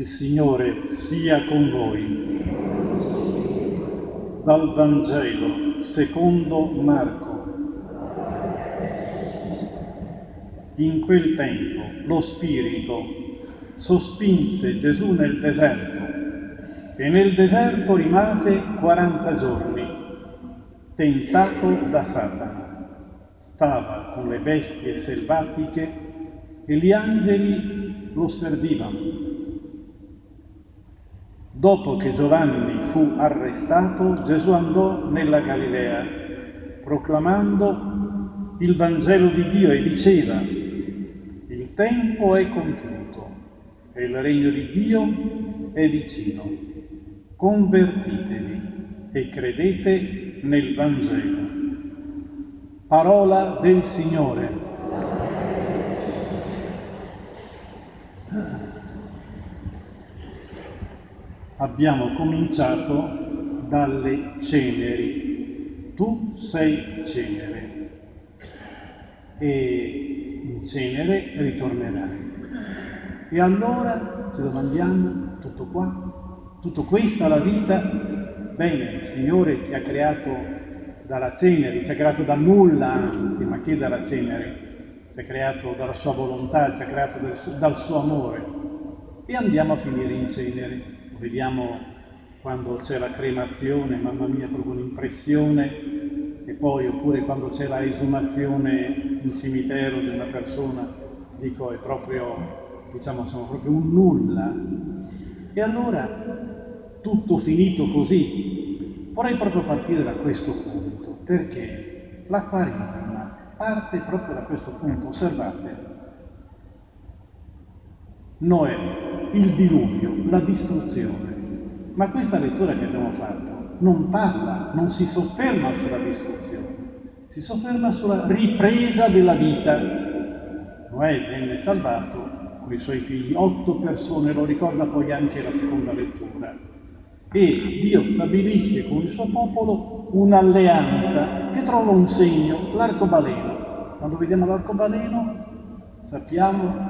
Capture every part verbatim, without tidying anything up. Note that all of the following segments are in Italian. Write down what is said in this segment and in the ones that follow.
Signore sia con voi. Dal Vangelo secondo Marco. In quel tempo lo Spirito sospinse Gesù nel deserto e nel deserto rimase quaranta giorni, tentato da Satana. Stava con le bestie selvatiche e gli angeli lo servivano. Dopo che Giovanni fu arrestato, Gesù andò nella Galilea, proclamando il Vangelo di Dio e diceva: il tempo è compiuto e il regno di Dio è vicino. Convertitevi e credete nel Vangelo. Parola del Signore. Abbiamo cominciato dalle ceneri. Tu sei cenere e in cenere ritornerai. E allora ci domandiamo, tutto qua? Tutto questa la vita? Bene, il Signore ti ha creato dalla cenere, ti ha creato dal nulla, anzi, ma che dalla cenere? Ci ha creato dalla sua volontà, ci ha creato del, dal suo amore. E andiamo a finire in cenere. Lo vediamo quando c'è la cremazione, mamma mia, proprio un'impressione, e poi oppure quando c'è la esumazione in cimitero di una persona, dico, è proprio, diciamo, sono proprio un nulla. E allora, tutto finito così, vorrei proprio partire da questo punto, perché la Quaresima parte proprio da questo punto. Osservate, Noè, il diluvio, la distruzione. Ma questa lettura che abbiamo fatto non parla, non si sofferma sulla distruzione, si sofferma sulla ripresa della vita. Noè venne salvato con i suoi figli, otto persone, lo ricorda poi anche la seconda lettura. E Dio stabilisce con il suo popolo un'alleanza che trova un segno, l'arcobaleno. Quando vediamo l'arcobaleno sappiamo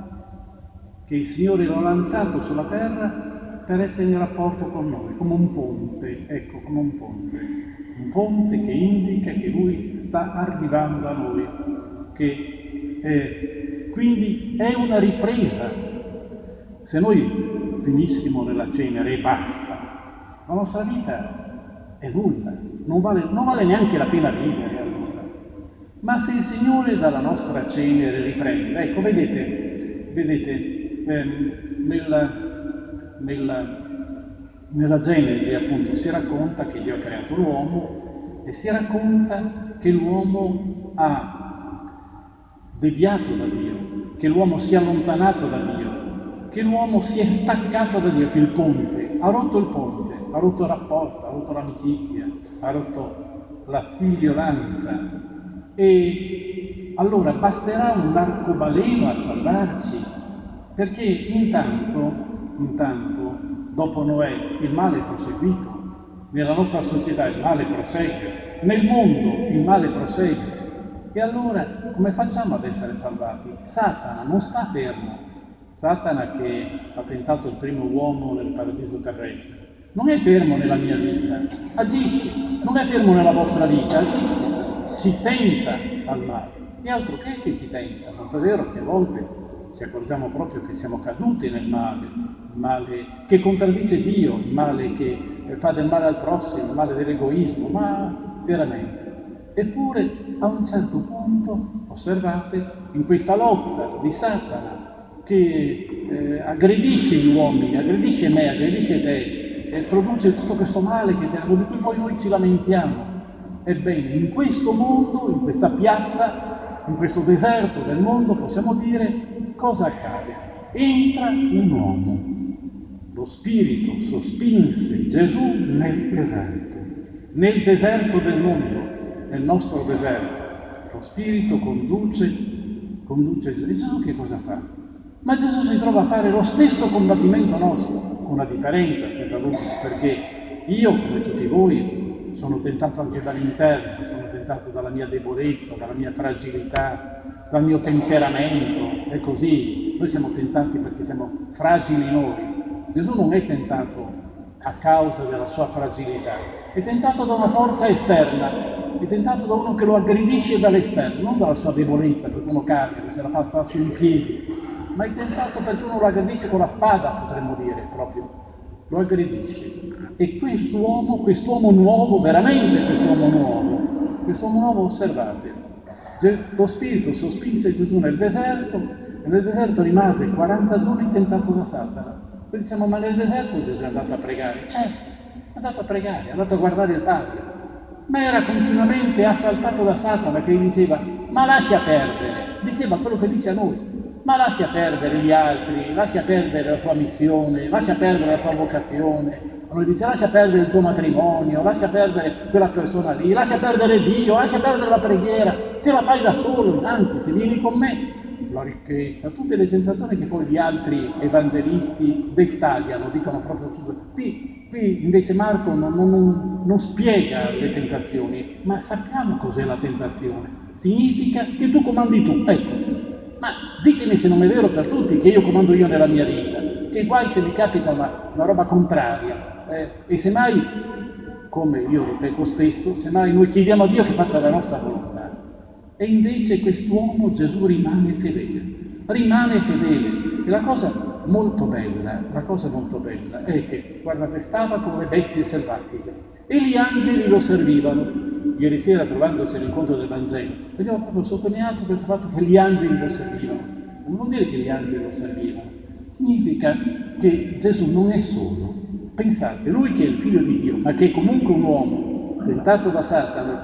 che il Signore l'ha lanciato sulla terra per essere in rapporto con noi, come un ponte, ecco, come un ponte. Un ponte che indica che Lui sta arrivando a noi, che eh, quindi è una ripresa. Se noi finissimo nella cenere e basta, la nostra vita è nulla, non vale, non vale neanche la pena vivere allora. Ma se il Signore dalla nostra cenere riprende, ecco, vedete, vedete, ehm, nella, nella, nella Genesi appunto si racconta che Dio ha creato l'uomo e si racconta che l'uomo ha deviato da Dio, che l'uomo si è allontanato da Dio, che l'uomo si è staccato da Dio, che il ponte, ha rotto il ponte, ha rotto il rapporto, ha rotto l'amicizia, ha rotto la figliolanza. E allora basterà un arcobaleno a salvarci, perché intanto, intanto, dopo Noè, il male è proseguito, nella nostra società il male prosegue, nel mondo il male prosegue. E allora come facciamo ad essere salvati? Satana non sta fermo. Satana, che ha tentato il primo uomo nel paradiso terrestre, non è fermo nella mia vita, agisce, non è fermo nella vostra vita, agisce, ci tenta al male. E altro che che ci tenta, tanto è vero che a volte ci accorgiamo proprio che siamo caduti nel male, il male che contraddice Dio, il male che fa del male al prossimo, il male dell'egoismo, ma veramente. Eppure a un certo punto, osservate, in questa lotta di Satana che eh, aggredisce gli uomini, aggredisce me, aggredisce te, e produce tutto questo male che teniamo, di cui poi noi ci lamentiamo. Ebbene, in questo mondo, in questa piazza, in questo deserto del mondo, possiamo dire cosa accade? Entra un uomo. Lo Spirito sospinse Gesù nel deserto, nel deserto del mondo, nel nostro deserto. Lo Spirito conduce, conduce Gesù. E Gesù che cosa fa? Ma Gesù si trova a fare lo stesso combattimento nostro, con una differenza senza dubbio, perché io, come tutti voi, sono tentato anche dall'interno, sono tentato dalla mia debolezza, dalla mia fragilità, dal mio temperamento, è così. Noi siamo tentati perché siamo fragili noi, Gesù non è tentato a causa della sua fragilità, è tentato da una forza esterna, è tentato da uno che lo aggredisce dall'esterno, non dalla sua debolezza, perché uno cade, che se la fa stare su in piedi, ma è tentato perché uno lo aggredisce con la spada, potremmo dire proprio, lo aggredisce. E quest'uomo, quest'uomo nuovo, veramente quest'uomo nuovo, quest'uomo nuovo, osservate, lo Spirito sospinse Gesù nel deserto e nel deserto rimase quaranta giorni tentato da Satana. Poi diciamo, ma nel deserto Gesù è andato a pregare? Certo, è andato a pregare, è andato a guardare il Padre, ma era continuamente assaltato da Satana che gli diceva, ma lascia perdere, diceva quello che dice a noi, ma lascia perdere gli altri, lascia perdere la tua missione, lascia perdere la tua vocazione. A noi dice, lascia perdere il tuo matrimonio, lascia perdere quella persona lì, lascia perdere Dio, lascia perdere la preghiera, se la fai da solo, anzi, se vieni con me, la ricchezza, tutte le tentazioni che poi gli altri evangelisti dettagliano, dicono proprio tutto. Qui, qui invece Marco non, non, non spiega le tentazioni, ma sappiamo cos'è la tentazione. Significa che tu comandi tu, ecco. Ma ditemi se non è vero per tutti che io comando io nella mia vita, che guai se mi capita una, una roba contraria. Eh, e semmai, come io ripeto spesso, semmai noi chiediamo a Dio che faccia la nostra volontà. E invece quest'uomo Gesù rimane fedele, rimane fedele. E la cosa molto bella, la cosa molto bella è che, guardate, stava con le bestie selvatiche e gli angeli lo servivano. Ieri sera, trovandoci all'incontro del Vangelo, abbiamo proprio sottolineato questo fatto che gli angeli lo servivano. Non vuol dire che gli angeli lo servivano, significa che Gesù non è solo. Pensate, lui che è il figlio di Dio, ma che è comunque un uomo tentato da Satana,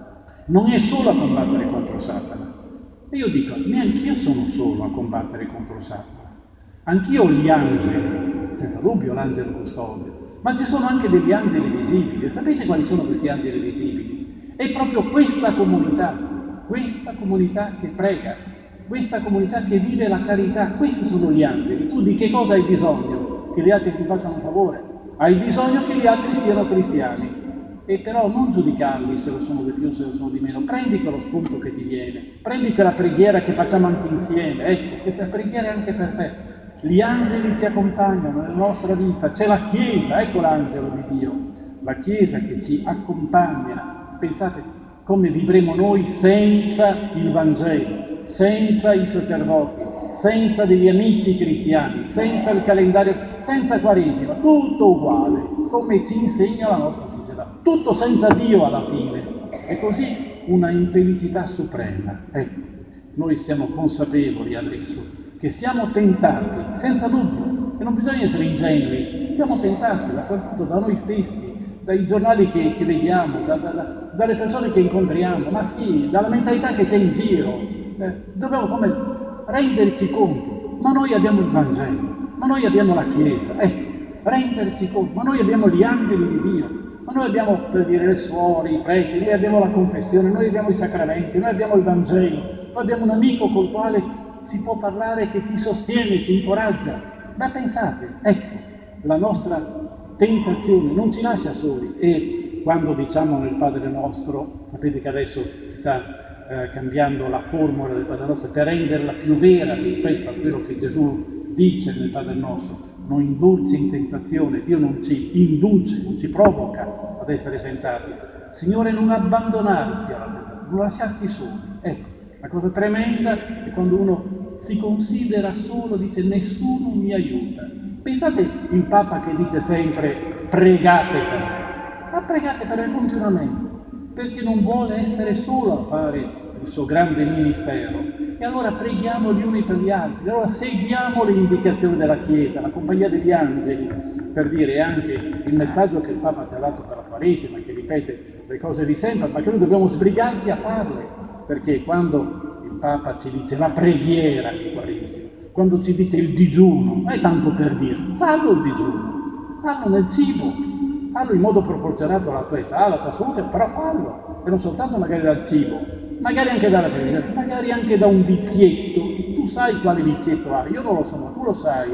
non è solo a combattere contro Satana. E io dico, neanch'io sono solo a combattere contro Satana. Anch'io ho gli angeli, senza dubbio l'angelo custode, ma ci sono anche degli angeli visibili. E sapete quali sono questi angeli visibili? È proprio questa comunità, questa comunità che prega, questa comunità che vive la carità. Questi sono gli angeli. Tu di che cosa hai bisogno? Che gli altri ti facciano un favore? Hai bisogno che gli altri siano cristiani. E però non giudicarli se lo sono di più, se lo sono di meno. Prendi quello spunto che ti viene, prendi quella preghiera che facciamo anche insieme. Ecco, questa preghiera è anche per te. Gli angeli ti accompagnano nella nostra vita, c'è la Chiesa, ecco l'angelo di Dio, la Chiesa che ci accompagna. Pensate come vivremo noi senza il Vangelo, senza i sacerdoti, senza degli amici cristiani, senza il calendario, senza Quaresima, tutto uguale, come ci insegna la nostra società, tutto senza Dio alla fine. È così una infelicità suprema. Ecco, noi siamo consapevoli adesso che siamo tentati, senza dubbio, e non bisogna essere ingenui, siamo tentati dappertutto, da noi stessi, dai giornali che, che vediamo, da, da, da, dalle persone che incontriamo, ma sì, dalla mentalità che c'è in giro. Eh, dobbiamo come renderci conto, ma noi abbiamo il Vangelo, ma noi abbiamo la Chiesa, ecco, renderci conto, ma noi abbiamo gli angeli di Dio, ma noi abbiamo, per dire, le suore, i preti, noi abbiamo la confessione, noi abbiamo i sacramenti, noi abbiamo il Vangelo, noi abbiamo un amico col quale si può parlare, che ci sostiene, ci incoraggia. Ma pensate, ecco, la nostra tentazione non ci lascia soli. E quando diciamo nel Padre Nostro, sapete che adesso si sta eh, cambiando la formula del Padre Nostro per renderla più vera rispetto a quello che Gesù dice nel Padre Nostro, non indurci in tentazione, Dio non ci induce, non ci provoca ad essere tentati. Signore, non abbandonarci alla tentazione, non lasciarci soli. Ecco, la cosa tremenda è quando uno si considera solo, dice nessuno mi aiuta. Pensate il Papa che dice sempre pregate per me, ma pregate per me continuamente, perché non vuole essere solo a fare il suo grande ministero. E allora preghiamo gli uni per gli altri, allora seguiamo le indicazioni della Chiesa, la compagnia degli angeli, per dire anche il messaggio che il Papa ci ha dato per la Quaresima, che ripete le cose di sempre, ma che noi dobbiamo sbrigarci a farle, perché quando il Papa ci dice la preghiera di Quaresima, quando ci dice il digiuno, è tanto per dire, fallo il digiuno, fallo nel cibo, fallo in modo proporzionato alla tua età, alla tua salute, però fallo, e non soltanto magari dal cibo, magari anche dalla televisione, magari anche da un vizietto. Tu sai quale vizietto hai, io non lo so, ma tu lo sai.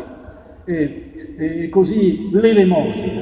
E, e così l'elemosina,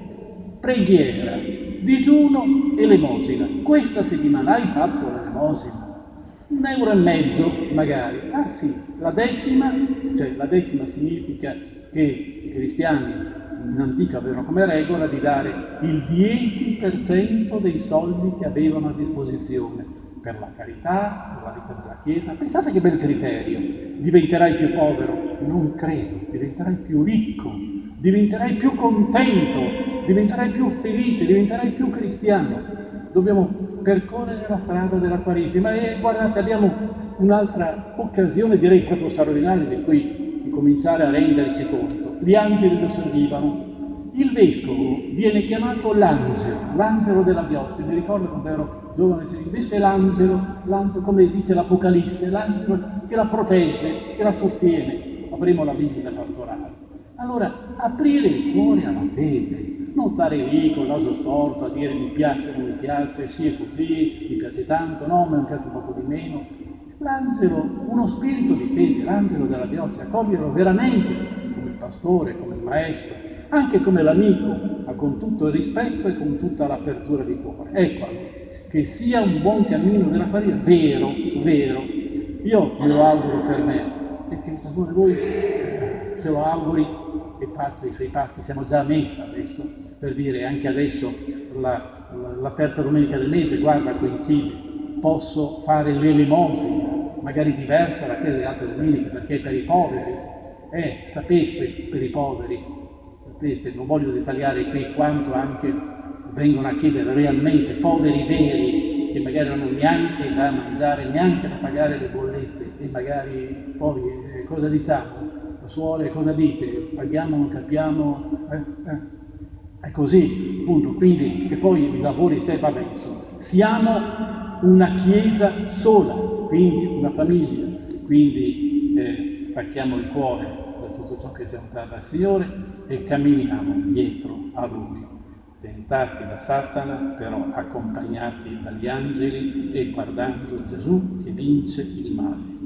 preghiera, digiuno, elemosina. Questa settimana hai fatto l'elemosina? Un euro e mezzo magari. Ah sì, la decima, cioè la decima significa che i cristiani in antico avevano come regola di dare il dieci per cento dei soldi che avevano a disposizione per la carità, per la vita della Chiesa. Pensate che bel criterio. Diventerai più povero? Non credo, diventerai più ricco, diventerai più contento, diventerai più felice, diventerai più cristiano. Dobbiamo percorrere la strada della Quaresima e guardate, abbiamo un'altra occasione, direi proprio straordinaria, di cui di cominciare a renderci conto. Gli angeli lo servivano. Il vescovo viene chiamato l'angelo, l'angelo della diocesi. Mi ricordo quando ero giovane, il vescovo è l'angelo, l'angelo, come dice l'Apocalisse, l'angelo che la protegge, che la sostiene. Avremo la visita pastorale. Allora, aprire il cuore alla fede, non stare lì con il naso storto a dire mi piace, non mi piace, sì è così, mi piace tanto, no, ma mi piace un poco di meno. L'angelo, uno spirito di fede, l'angelo della diocesi, accoglierlo veramente come il pastore, come il maestro, anche come l'amico, ma con tutto il rispetto e con tutta l'apertura di cuore. Ecco allora, che sia un buon cammino della Quaresima, vero, vero. Io me lo auguro per me e che ciascuno di voi se lo auguri e faccia i suoi passi. Siamo già a messa adesso, per dire anche adesso la, la, la terza domenica del mese, guarda, coincide, posso fare l'elemosina, magari diversa da quella delle altre domeniche, perché è per i poveri. Eh, sapeste, per i poveri, sapete, non voglio dettagliare qui quanto anche vengono a chiedere realmente poveri veri, che magari non hanno neanche da mangiare, neanche da pagare le bollette, e magari poi eh, cosa diciamo? Suore, cosa dite? Paghiamo, non capiamo? Eh, eh. È così, appunto, quindi, e poi i lavori, te, vabbè, insomma, siamo una chiesa sola, quindi una famiglia, quindi eh, stacchiamo il cuore da tutto ciò che ci allontana dal Signore e camminiamo dietro a Lui, tentati da Satana, però accompagnati dagli angeli e guardando Gesù che vince il male.